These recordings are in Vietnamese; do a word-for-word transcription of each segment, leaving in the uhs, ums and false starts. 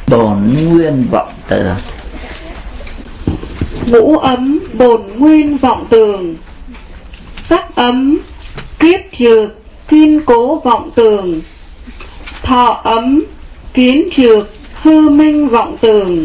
bổn nguyên vọng tường. Ngũ ấm bổn nguyên vọng tường, sắc ấm kiếp trược kiên cố vọng tường, thọ ấm kiến trược hư minh vọng tường,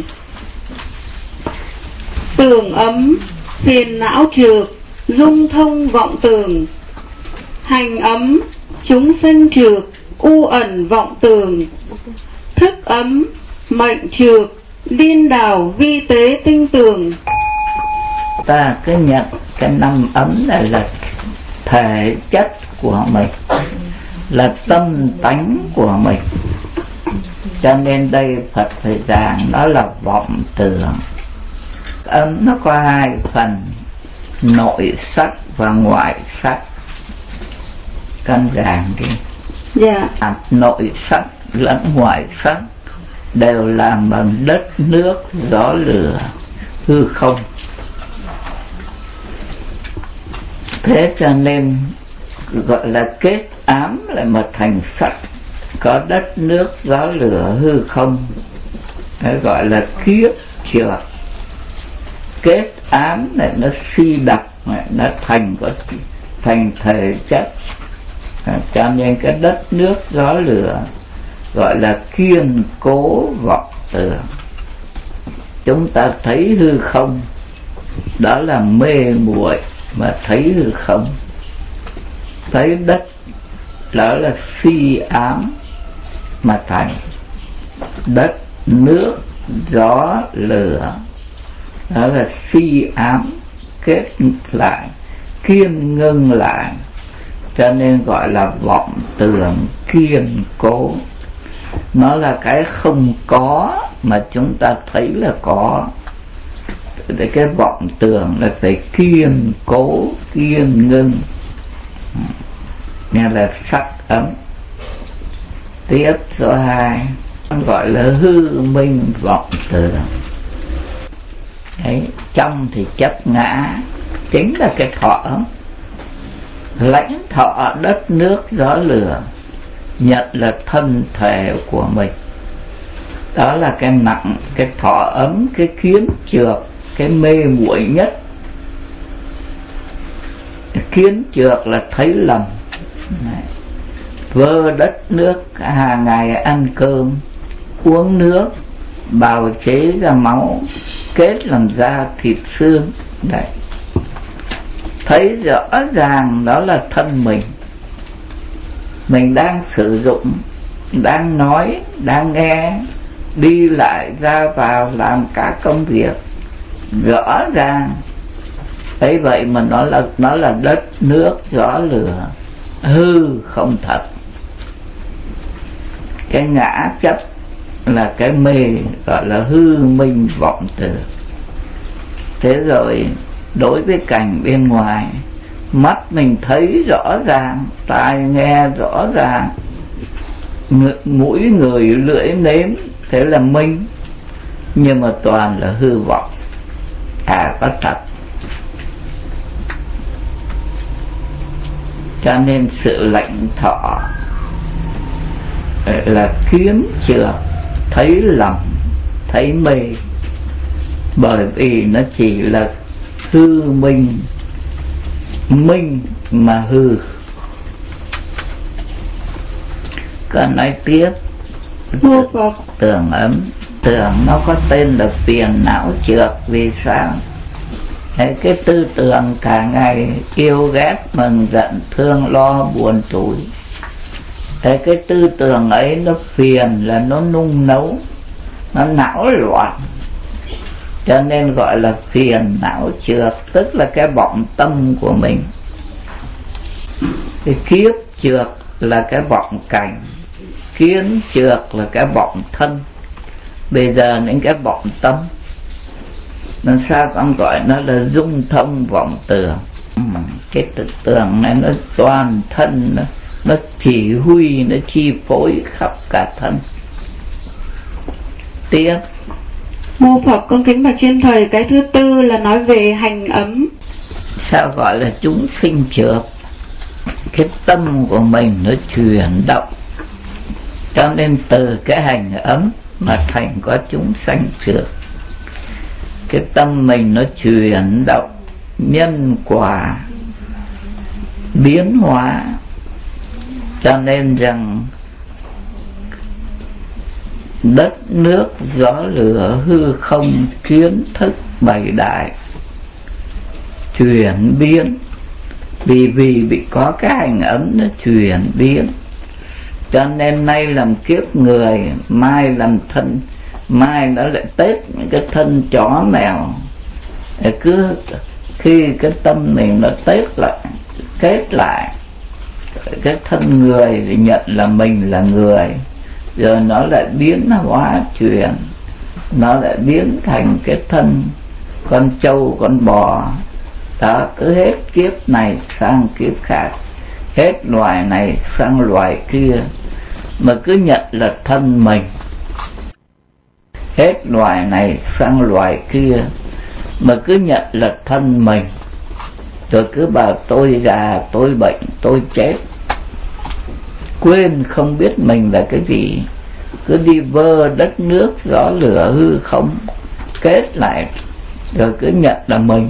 tường ấm phiền não trược dung thông vọng tường, hành ấm chúng sinh trược u ẩn vọng tường, thức ấm mệnh trược điên đảo vi tế tinh tường. Ta cứ nhận cái năm ấm này là thể chất của mình, là tâm tánh của mình, cho nên đây Phật phải giảng nó là vọng tưởng. Ấm nó có hai phần, nội sắc và ngoại sắc. Căn giảng đi. Dạ. À, nội sắc lẫn ngoại sắc đều làm bằng đất nước gió lửa hư không. Thế cho nên gọi là kết ám lại mà thành sắc, có đất nước gió lửa hư không. Đấy gọi là kiếp trược. Kết ám này nó suy đập, nó thành có thành thể chất. À, cho nên cái đất nước gió lửa gọi là kiên cố vọng tưởng. Chúng ta thấy hư không, đó là mê muội mà thấy hư không. Thấy đất, đó là suy ám mà thành. Đất, nước, gió, lửa, đó là suy ám kết lại, kiên ngưng lại, cho nên gọi là vọng tưởng kiên cố. Nó là cái không có mà chúng ta thấy là có. Để cái vọng tưởng là phải kiên cố, kiên ngưng, nghe là sắc ấm. Tiếp số hai gọi là hư minh vọng tưởng. Đấy, trong thì chấp ngã chính là cái thọ ấm, lãnh thọ đất nước gió lửa, nhận là thân thể của mình. Đó là cái nặng, cái thọ ấm, cái kiến trược, cái mê muội nhất. Kiến trược là thấy lầm. Đấy. Vơ đất nước, hàng ngày ăn cơm uống nước, bào chế ra máu, kết làm da thịt xương. Đấy, thấy rõ ràng đó là thân mình, mình đang sử dụng, đang nói, đang nghe, đi lại ra vào làm cả công việc, rõ ràng. Ấy vậy mà nó là nó là đất nước gió lửa hư không thật. Cái ngã chấp là cái mê, gọi là hư minh vọng tưởng. Thế rồi đối với cảnh bên ngoài, mắt mình thấy rõ ràng, tai nghe rõ ràng, mũi người lưỡi nếm, thế là minh, nhưng mà toàn là hư vọng, à có thật. Cho nên sự lãnh thọ là kiến trược, thấy lầm, thấy mê, bởi vì nó chỉ là hư minh, minh mà hư. Còn nói tiếp, tưởng ấm, tưởng nó có tên là phiền não trược. Vì sao? Đấy, cái tư tưởng cả ngày yêu ghét mừng giận thương lo buồn tủi, thế cái tư tưởng ấy nó phiền, là nó nung nấu, nó não loạn, cho nên gọi là phiền não trược, tức là cái vọng tâm của mình. Cái kiếp trược là cái vọng cảnh, kiến trược là cái vọng thân. Bây giờ những cái vọng tâm, làm sao con gọi nó là dung thông vọng tưởng. Cái tưởng này nó toàn thân, nó, nó chỉ huy, nó chi phối khắp cả thân. Tiếp. Mô Phật con kính bạch trên thầy, cái thứ tư là nói về hành ấm. Sao gọi là chúng sinh trược? Cái tâm của mình nó chuyển động, cho nên từ cái hành ấm mà thành có chúng sanh trược. Cái tâm mình nó chuyển động nhân quả biến hóa, cho nên rằng đất nước gió lửa hư không kiến thức bảy đại chuyển biến, vì vì bị có cái hành ấm nó chuyển biến, cho nên nay làm kiếp người, mai làm thân, mai nó lại tết những cái thân chó mèo. Cứ khi cái tâm mình nó tết lại, kết lại cái thân người thì nhận là mình là người, rồi nó lại biến hóa chuyển, nó lại biến thành cái thân con trâu con bò. Đó, cứ hết kiếp này sang kiếp khác, hết loài này sang loài kia, mà cứ nhận là thân mình. Hết loài này sang loài kia, mà cứ nhận là thân mình. Rồi cứ bảo tôi già, tôi bệnh, tôi chết, quên không biết mình là cái gì. Cứ đi vơ đất nước gió lửa hư không, kết lại rồi cứ nhận là mình.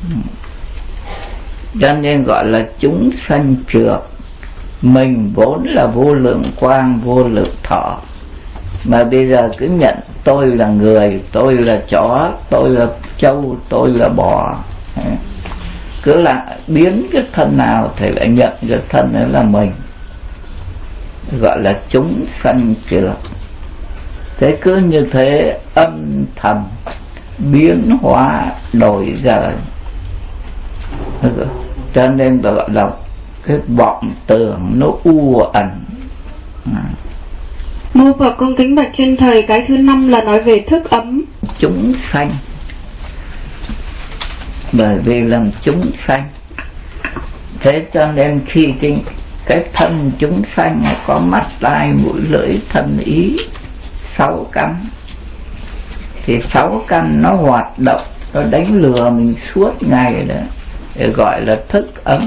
Cho nên gọi là chúng sanh trược. Mình vốn là vô lượng quang, vô lượng thọ, mà bây giờ cứ nhận tôi là người, tôi là chó, tôi là trâu, tôi là bò. Cứ là biến cái thân nào thì lại nhận cái thân đó là mình, gọi là chúng sanh trược. Thế cứ như thế âm thầm biến hóa đổi dời, cho nên gọi là cái vọng tưởng nó u ẩn. À. Mô Phật cung kính bạch trên thầy, cái thứ năm là nói về thức ấm. Chúng sanh, bởi vì làm chúng sanh, thế cho nên khi cái, cái thân chúng sanh có mắt tai mũi lưỡi thân ý sáu căn, thì sáu căn nó hoạt động, nó đánh lừa mình suốt ngày đó, để gọi là thức ấm.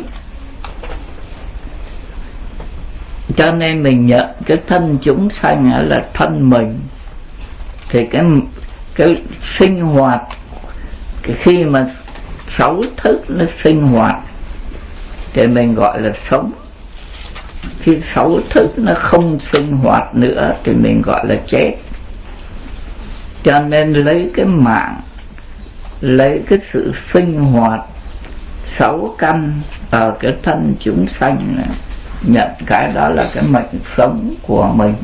Cho nên mình nhận cái thân chúng sanh là thân mình, thì cái cái sinh hoạt, cái khi mà sáu thức nó sinh hoạt thì mình gọi là sống. Khi sáu thức nó không sinh hoạt nữa thì mình gọi là chết. Cho nên lấy cái mạng, lấy cái sự sinh hoạt sáu căn ở cái thân chúng sanh này, nhận cái đó là cái mệnh sống của mình.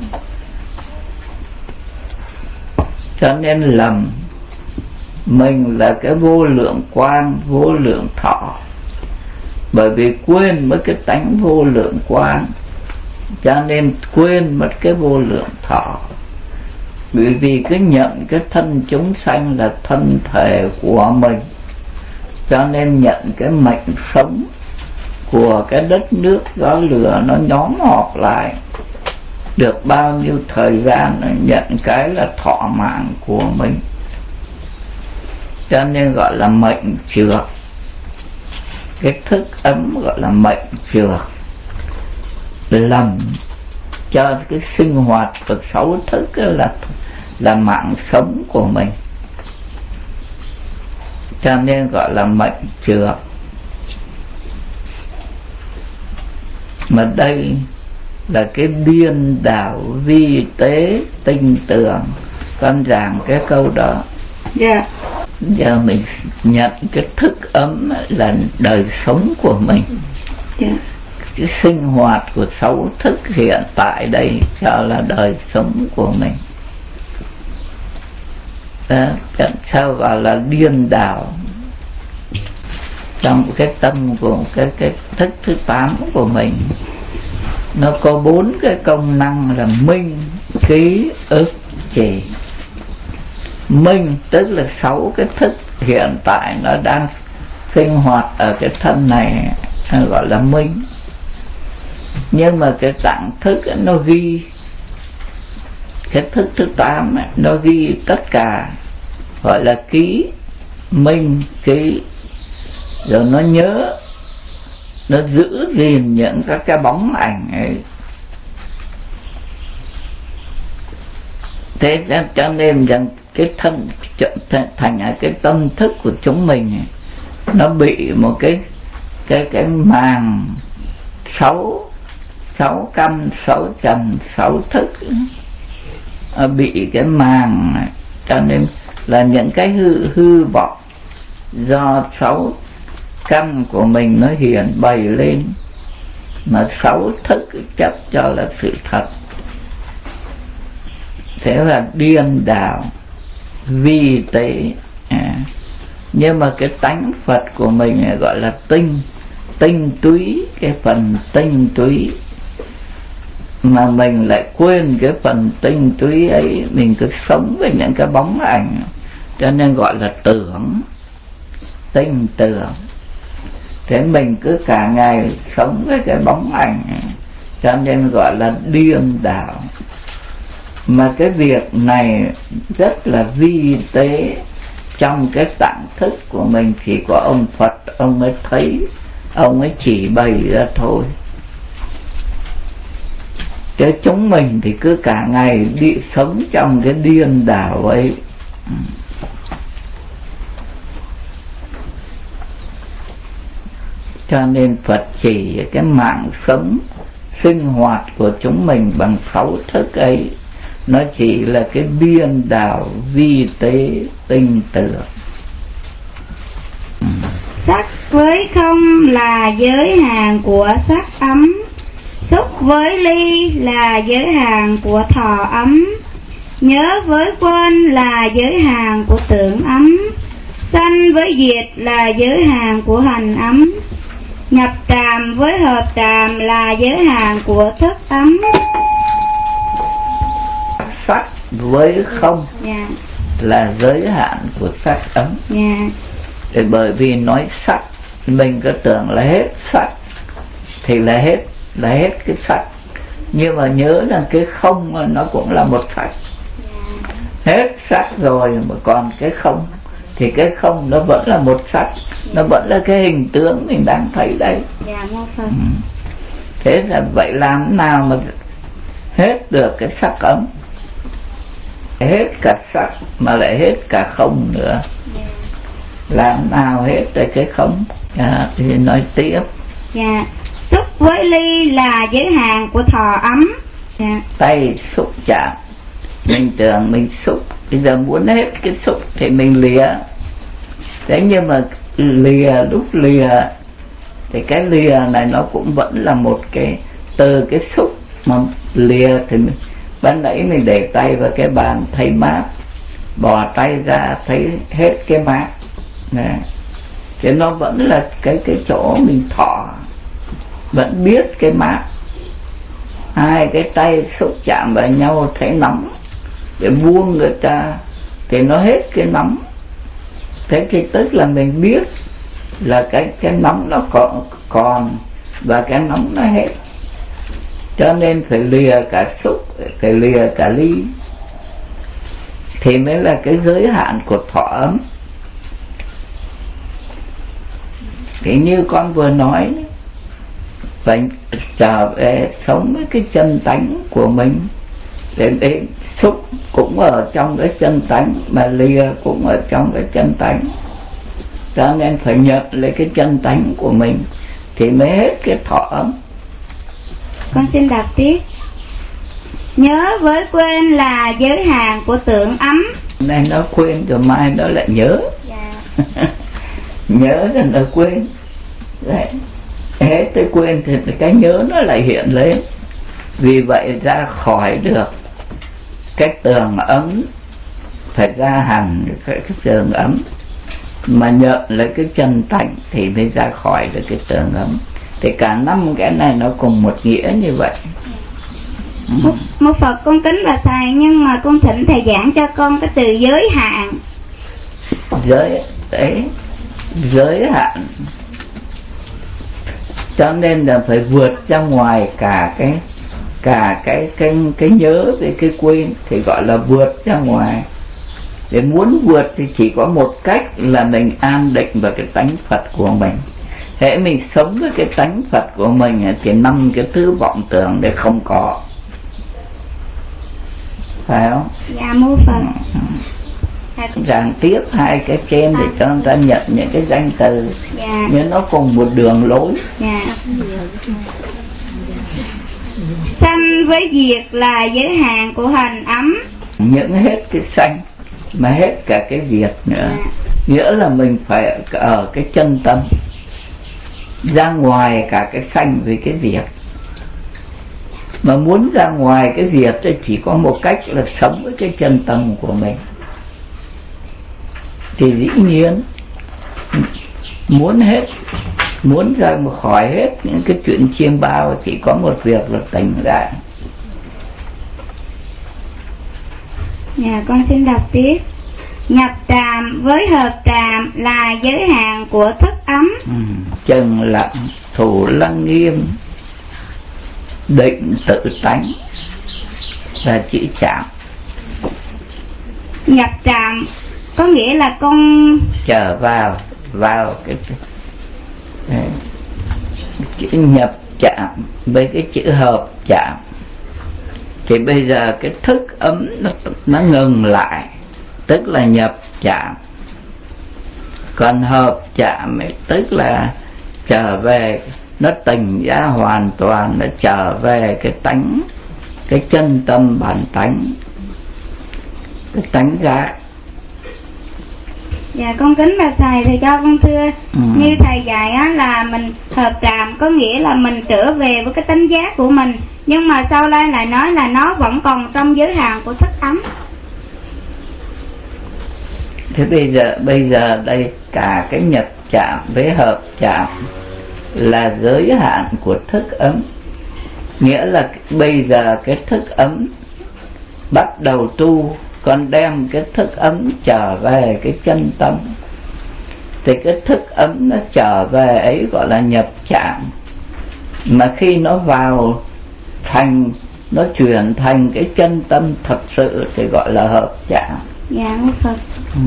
Cho nên lầm mình là cái vô lượng quang, vô lượng thọ, bởi vì quên mất cái tánh vô lượng quang, cho nên quên mất cái vô lượng thọ. Bởi vì cứ nhận cái thân chúng sanh là thân thể của mình, cho nên nhận cái mệnh sống của cái đất nước gió lửa nó nhóm họp lại, được bao nhiêu thời gian nhận cái là thọ mạng của mình, cho nên gọi là mệnh trược. Cái thức ấm gọi là mệnh trược, lầm cho cái sinh hoạt của sáu thức là là mạng sống của mình, cho nên gọi là mệnh trược. Mà đây là cái biên đạo vi tế tinh tường. Con giảng cái câu đó. Dạ. Yeah. Giờ mình nhận cái thức ấm là đời sống của mình. Dạ. Yeah. Cái sinh hoạt của sáu thức hiện tại đây cho là đời sống của mình. Đó, sao gọi là điên đảo trong cái tâm của cái, cái thức thứ tám của mình. Nó có bốn cái công năng là minh, ký, ức, trì. Minh tức là sáu cái thức hiện tại nó đang sinh hoạt ở cái thân này, gọi là minh. Nhưng mà cái tạng thức nó ghi, cái thức thứ tám nó ghi tất cả, gọi là ký, minh, ký. Rồi nó nhớ, nó giữ gìn những các cái bóng ảnh ấy. Thế cho nên rằng cái thân thành cái tâm thức của chúng mình nó bị một cái cái cái màng sáu sáu căn sáu trần sáu thức, bị cái màng này, cho nên là những cái hư hư vọng do sáu căn của mình nó hiện bày lên, mà sáu thức chấp cho là sự thật. Thế là điên đảo vi tế. À, nhưng mà cái tánh Phật của mình gọi là tinh tinh túy, cái phần tinh túy mà mình lại quên cái phần tinh túy ấy, mình cứ sống với những cái bóng ảnh, cho nên gọi là tưởng, tinh tưởng. Thế mình cứ cả ngày sống với cái bóng ảnh, cho nên gọi là điên đảo. Mà cái việc này rất là vi tế, trong cái tạng thức của mình chỉ có ông Phật ông mới thấy, ông ấy chỉ bày ra thôi. Chứ chúng mình thì cứ cả ngày đi sống trong cái điên đảo ấy. Cho nên Phật chỉ cái mạng sống sinh hoạt của chúng mình bằng sáu thức ấy, nó chỉ là cái điên đảo vi tế tinh tưởng. Sắc với không là giới hạn của sắc ấm, xúc với ly là giới hạn của thọ ấm, nhớ với quên là giới hạn của tưởng ấm, sanh với diệt là giới hạn của hành ấm, nhập tràm với hợp tràm là giới hạn của thức ấm. Sắc với không yeah. là giới hạn của sắc ấm. yeah. Để bởi vì nói sắc, mình cứ tưởng là hết sắc thì là hết là hết cái sắc, nhưng mà nhớ là cái không nó cũng là một sắc. yeah. Hết sắc rồi mà còn cái không, thì cái không nó vẫn là một sắc, yeah. nó vẫn là cái hình tướng mình đang thấy đây. yeah, ừ. Thế là vậy làm nào mà hết được cái sắc ấm, hết cả sắc mà lại hết cả không nữa. yeah. Làm nào hết được cái không? À, thì nói tiếp. Dạ. Xúc với ly là giới hạn của thọ ấm. Dạ. Tay xúc chạm, mình tưởng mình xúc, bây giờ muốn hết cái xúc thì mình lìa. Thế nhưng mà lìa, lúc lìa thì cái lìa này nó cũng vẫn là một cái, từ cái xúc mà lìa thì mình, ban nãy mình để tay vào cái bàn thấy mát, bỏ tay ra thấy hết cái mát. Nè, thì nó vẫn là cái cái chỗ mình thọ, vẫn biết cái mát. Hai cái tay xúc chạm vào nhau thấy nóng, để buông người ta thì nó hết cái nóng. Thế thì tức là mình biết là cái cái nóng nó còn còn và cái nóng nó hết. Cho nên phải lìa cả xúc, phải lìa cả ly, thì mới là cái giới hạn của thọ ấm. Thì như con vừa nói, phải trở về sống với cái chân tánh của mình, để đến xúc cũng ở trong cái chân tánh, mà lìa cũng ở trong cái chân tánh. Cho nên phải nhận lấy cái chân tánh của mình thì mới hết cái thọ ấm. Con xin đọc tiếp. Nhớ với quên là giới hạn của tưởng ấm. Nay nó quên rồi mai nó lại nhớ. Dạ. Nhớ rồi nó quên. Đấy. Hết tới quên thì cái nhớ nó lại hiện lên. Vì vậy ra khỏi được cái tường ấm, phải ra hẳn cái, cái tường ấm, mà nhận lấy cái chân tánh thì mới ra khỏi được cái tường ấm. Thì cả năm cái này nó cùng một nghĩa như vậy. Một, một Phật con kính là thầy, nhưng mà con thỉnh thầy giảng cho con cái từ giới hạn. Giới đấy, giới hạn. Cho nên là phải vượt ra ngoài cả cái cả cái cái cái nhớ với cái quên, thì gọi là vượt ra ngoài. Để muốn vượt thì chỉ có một cách là mình an định vào cái tánh Phật của mình. Hễ mình sống với cái tánh Phật của mình thì năm cái thứ vọng tưởng để không có. phải không? Dạ mô Phật. Ừ. Giảng tiếp hai cái trên để cho người ta nhận những cái danh từ. Dạ. Nhưng nó cùng một đường lối. Dạ. Sanh với diệt là giới hạn của hành ấm. Những hết cái sanh mà hết cả cái diệt nữa. Dạ. Nghĩa là mình phải ở cái chân tâm, ra ngoài cả cái sanh với cái diệt. Mà muốn ra ngoài cái diệt thì chỉ có một cách là sống với cái chân tâm của mình. Thì dĩ nhiên muốn hết, muốn ra khỏi hết những cái chuyện chiêm bao, chỉ có một việc là tỉnh lại. Dạ con xin đọc tiếp. Nhập tràm với hợp tràm là giới hạn của thức ấm. Ừ, trần lặng thủ lăng nghiêm định tự tánh là chữ trạm. Nhập tràm có nghĩa là con trở vào vào cái, cái chữ nhập chạm với cái chữ hợp chạm. Thì bây giờ cái thức ấm nó, nó ngừng lại, tức là nhập chạm. Còn hợp chạm ấy, tức là trở về, nó tỉnh ra hoàn toàn, nó trở về cái tánh, cái chân tâm bản tánh, cái tánh giác. Dạ con kính bạch thầy, thầy cho con thưa. Ừ. Như thầy dạy á, là mình hợp trạm có nghĩa là mình trở về với cái tánh giác của mình. Nhưng mà sau đây lại nói là nó vẫn còn trong giới hạn của thức ấm. Thế bây giờ bây giờ đây cả cái nhập chạm với hợp chạm là giới hạn của thức ấm. Nghĩa là bây giờ cái thức ấm bắt đầu tu, còn đem cái thức ấm trở về cái chân tâm, thì cái thức ấm nó trở về ấy gọi là nhập chạm. Mà khi nó vào thành, nó chuyển thành cái chân tâm thật sự thì gọi là hợp chạm. Dạ mô Phật. Ừ.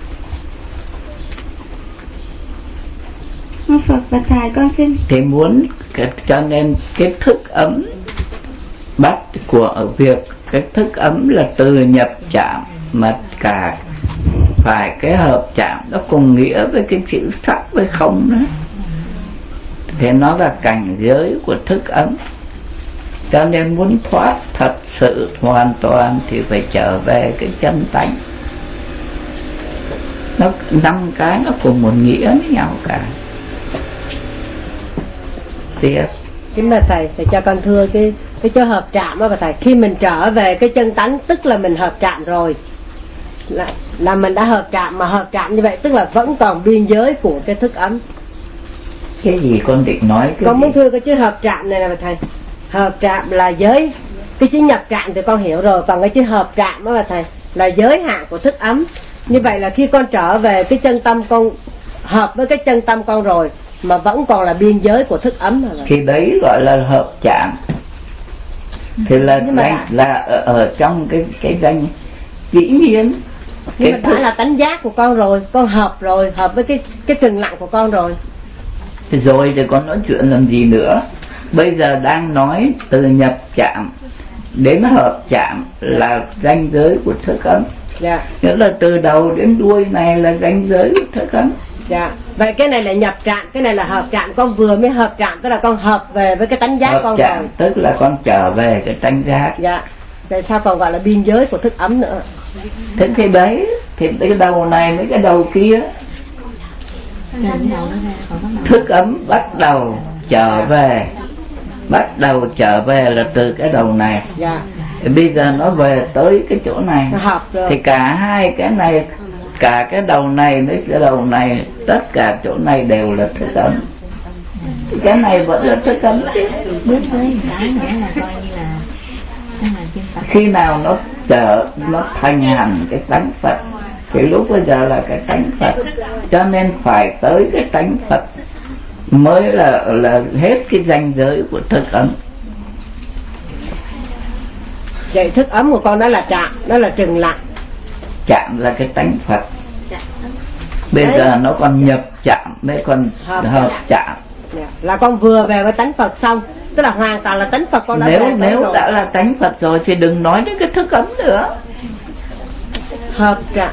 Mô Phật và thầy con xin. Thì muốn cái, cho nên cái thức ấm bắt của việc cái thức ấm là từ nhập chạm, mà cả phải cái hợp chạm nó cùng nghĩa với cái chữ sắc với không nữa, thì nó là cảnh giới của thức ấm. Cho nên muốn thoát thật sự hoàn toàn thì phải trở về cái chân tánh. Nó năm cái nó cùng một nghĩa với nhau cả. Tiếp. Kính bạch thầy, thầy cho con thưa cái cái chỗ hợp trạm á bà thầy, khi mình trở về cái chân tánh tức là mình hợp trạm rồi, là, là mình đã hợp trạm, mà hợp trạm như vậy tức là vẫn còn biên giới của cái thức ấm. Cái gì con định nói cái con gì? muốn thưa cái chữ hợp trạm này là bà thầy, hợp trạm là giới, cái chữ nhập trạm thì con hiểu rồi, còn cái chữ hợp trạm đó bà thầy là giới hạn của thức ấm. Như vậy là khi con trở về cái chân tâm con hợp với cái chân tâm con rồi, mà vẫn còn là biên giới của thức ấm rồi. Thì đấy gọi là hợp chạm. Thì là danh, là ở, ở trong cái cái danh dĩ nhiên. Nhưng mà đã thức... là tánh giác của con rồi, con hợp rồi, hợp với cái cái trừng lặng của con rồi. Thì rồi thì con nói chuyện làm gì nữa? Bây giờ đang nói từ nhập chạm đến hợp chạm là ranh giới của thức ấm. Dạ. Nghĩa là từ đầu đến đuôi này là ranh giới của thức ấm. Dạ. Vậy cái này là nhập trạm, cái này là hợp trạm. Con vừa mới hợp trạm, tức là con hợp về với cái tánh giác hợp con chạm, rồi. tức là con trở về cái tánh giác. Dạ. Tại sao còn gọi là biên giới của thức ấm nữa? Thế thì đấy, thì cái đầu này với cái đầu kia, thức ấm bắt đầu trở về, bắt đầu trở về là từ cái đầu này. Dạ. Thì bây giờ nó về tới cái chỗ này, hợp rồi. Thì cả hai cái này, cả cái đầu này với cái đầu này, tất cả chỗ này đều là thức ấm. Cái này vẫn là thức ấm. Khi nào nó trở, nó thành hẳn cái tánh Phật, thì lúc bây giờ là cái tánh Phật. Cho nên phải tới cái tánh Phật mới là là hết cái ranh giới của thức ấm. Vậy thức ấm của con đó là chạm, đó là trừng lặng. Chạm là cái tánh Phật. Bây đấy. Giờ nó còn nhập chạm, mới còn hợp, hợp chạm. Yeah. Là con vừa về với tánh Phật xong, tức là hoàn toàn là tánh Phật con đã nếu về nếu rồi. đã là tánh Phật rồi thì đừng nói đến cái thức ấm nữa. Hợp trạng.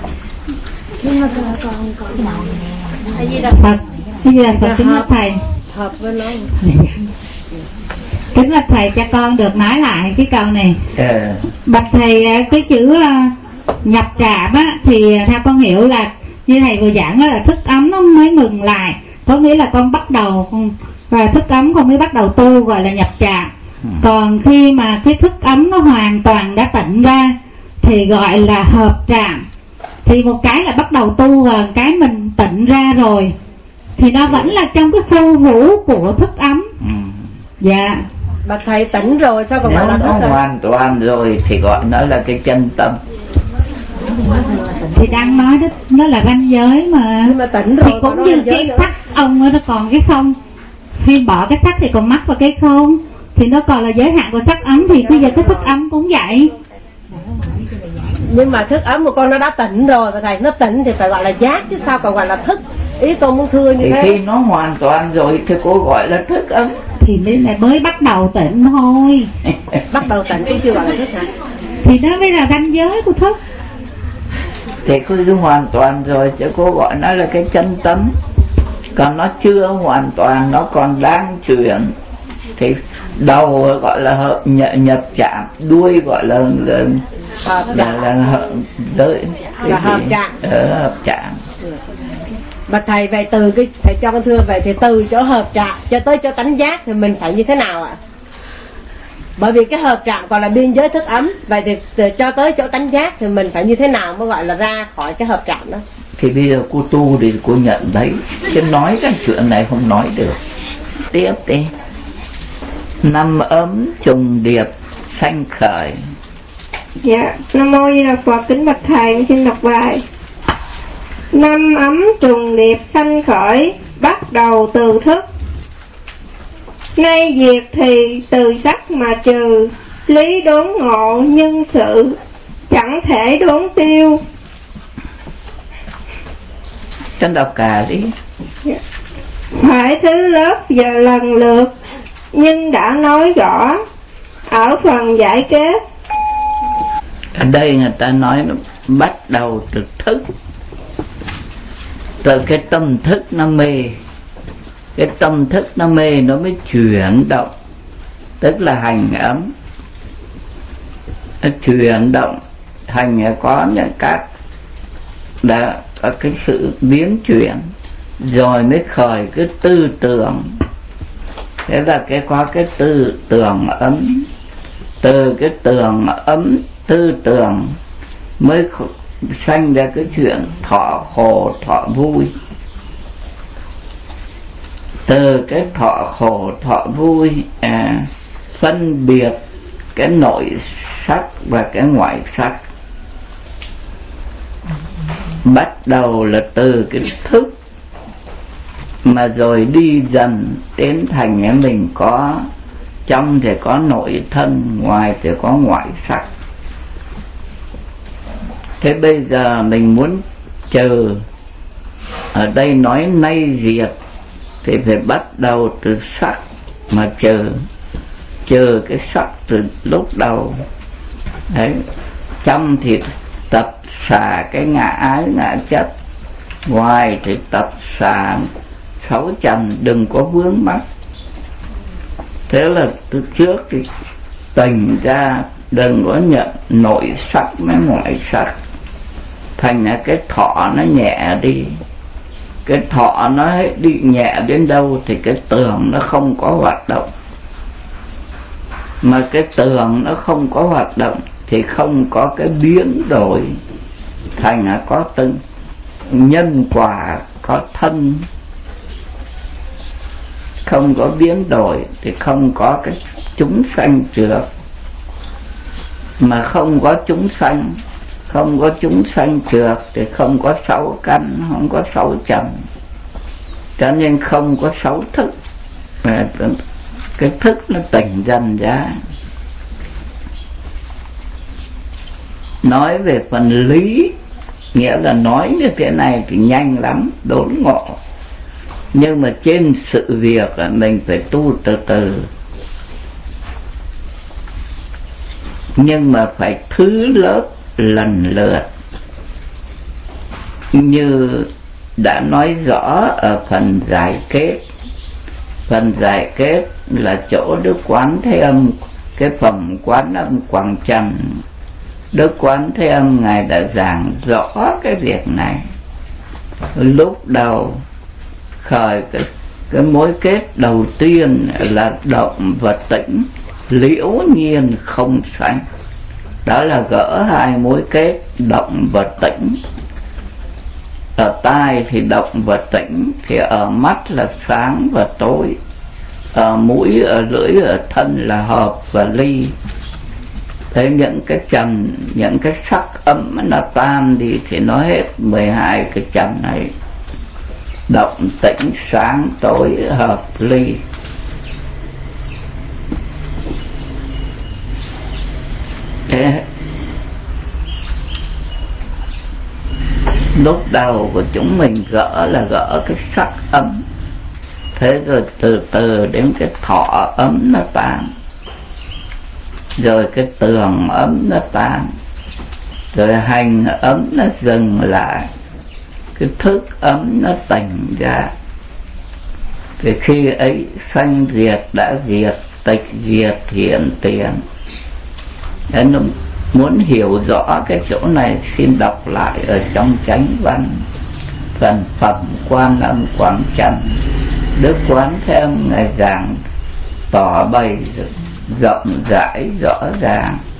Hay gì là Phật, hay gì là Phật kính bạch thầy. Hợp với nó. Kính bạch thầy, cho con được nói lại cái câu này. À. Bạch thầy, cái chữ nhập trạm á thì theo con hiểu là như thầy vừa giảng là thức ấm nó mới ngừng lại, có nghĩa là con bắt đầu và thức ấm con mới bắt đầu tu, gọi là nhập trạm. Ừ. Còn khi mà cái thức ấm nó hoàn toàn đã tịnh ra thì gọi là hợp trạm. Thì một cái là bắt đầu tu và cái mình tịnh ra rồi thì nó vẫn là trong cái khu vũ của thức ấm. Ừ. Dạ. Bạch thầy tỉnh rồi sao còn gọi là nó hoàn toàn rồi thì gọi nó là cái chân tâm. Thì đang nói đó, nó là ranh giới mà. Nhưng mà tỉnh rồi thì cũng như cái sắc ông nó còn cái không, khi bỏ cái sắc thì còn mắc vào cái không, thì nó còn là giới hạn của sắc ấm. Thì bây giờ cái thức ấm cũng vậy. Nhưng mà thức ấm của con nó đã tỉnh rồi và thầy, nó tỉnh thì phải gọi là giác chứ sao còn gọi là thức. Ý con muốn thưa như thì thế. Khi nó hoàn toàn rồi thì cô gọi là thức ấm. Thì mới là mới bắt đầu tỉnh thôi. Bắt đầu tỉnh cũng chưa gọi là thức hả? Thì đó mới là ranh giới của thức. Thì cứ hoàn toàn rồi chứ cô gọi nó là cái chân tâm. Còn nó chưa hoàn toàn, nó còn đang chuyển. Thì đầu gọi là hợp, nhập, nhập chạm, đuôi gọi là là hợp là, là, là hợp tới là hợp chạm. Ở hợp chạm. Bạch thầy, về từ cái thầy cho con thưa về thì từ chỗ hợp chạm cho tới chỗ tánh giác thì mình phải như thế nào ạ? Bởi vì cái hợp chạm còn là biên giới thức ấm, vậy thì từ cho tới chỗ tánh giác thì mình phải như thế nào mới gọi là ra khỏi cái hợp chạm đó? Thì bây giờ cô tu thì cô nhận thấy, chứ nói cái chuyện này không nói được. Tiếp đi. Năm ấm trùng điệp sanh khởi. Dạ, Nam mô Di Đà Phật. Kính bạch thầy, xin đọc bài. Năm ấm trùng điệp sanh khởi, bắt đầu từ thức. Nay diệt thì từ sắc mà trừ, lý đốn ngộ nhân sự, chẳng thể đốn tiêu. Chân đọc cả đi. Dạ. Phải thứ lớp giờ lần lượt, nhưng đã nói rõ ở phần giải kết. Ở đây người ta nói nó bắt đầu từ thức, từ cái tâm thức nó mê, cái tâm thức nó mê nó mới chuyển động, tức là hành ấm. Nó chuyển động thành có những các đã có cái sự biến chuyển, rồi mới khởi cái tư tưởng. Thế là cái có cái tư tưởng ấm, từ cái tưởng ấm tư tưởng mới sanh ra cái chuyện thọ khổ thọ vui. Từ cái thọ khổ thọ vui à, phân biệt cái nội sắc và cái ngoại sắc. Bắt đầu là từ cái thức, mà rồi đi dần đến thành mình có trong thì có nội thân, ngoài thì có ngoại sắc. Thế bây giờ mình muốn trừ, ở đây nói nay diệt thì phải bắt đầu từ sắc mà trừ, trừ cái sắc từ lúc đầu. Đấy, trong thì tập xả cái ngã ái ngã chấp, ngoài thì tập xả sáu trần đừng có vướng mắc. Thế là từ trước thì tỉnh ra đừng có nhận nội sắc với ngoại sắc, thành ra cái thọ nó nhẹ đi. Cái thọ nó đi nhẹ đến đâu thì cái tưởng nó không có hoạt động, mà cái tưởng nó không có hoạt động thì không có cái biến đổi, thành ra có từng nhân quả, có thân. Không có biến đổi thì không có cái chúng sanh trượt, mà không có chúng sanh, không có chúng sanh trượt thì không có sáu căn, không có sáu trần, cho nên không có sáu thức. Cái thức nó tỉnh dần ra. Nói về phần lý, nghĩa là nói như thế này thì nhanh lắm, đốn ngộ. Nhưng mà trên sự việc là mình phải tu từ từ, nhưng mà phải thứ lớp lần lượt. Như đã nói rõ ở phần giải kết. Phần giải kết là chỗ Đức Quán Thế Âm, cái phẩm Quán Âm Quảng Trần, Đức Quán Thế Âm Ngài đã giảng rõ cái việc này. Lúc đầu khởi cái, cái mối kết đầu tiên là động và tĩnh, liễu nhiên không sanh. Đó là gỡ hai mối kết động và tĩnh. Ở tai thì động và tĩnh, thì ở mắt là sáng và tối, ở mũi, ở lưỡi, ở thân là hợp và ly. Thế những cái trần, những cái sắc ấm nó tan đi thì nó hết mười hai cái trần này: động, tĩnh, sáng, tối, hợp, ly. Thế lúc đầu của chúng mình gỡ là gỡ cái sắc ấm, thế rồi từ từ đến cái thọ ấm nó tan, rồi cái tường ấm nó tan, rồi hành ấm nó dừng lại, cái thức ấm nó tỉnh ra. Thì khi ấy sanh diệt đã diệt, tịch diệt hiện tiền. Nên muốn hiểu rõ cái chỗ này xin đọc lại ở trong Chánh Văn, phần phẩm Quan Âm Quảng Trần. Đức Quán Thế Âm Ngài giảng tỏ bày rộng rãi rõ ràng.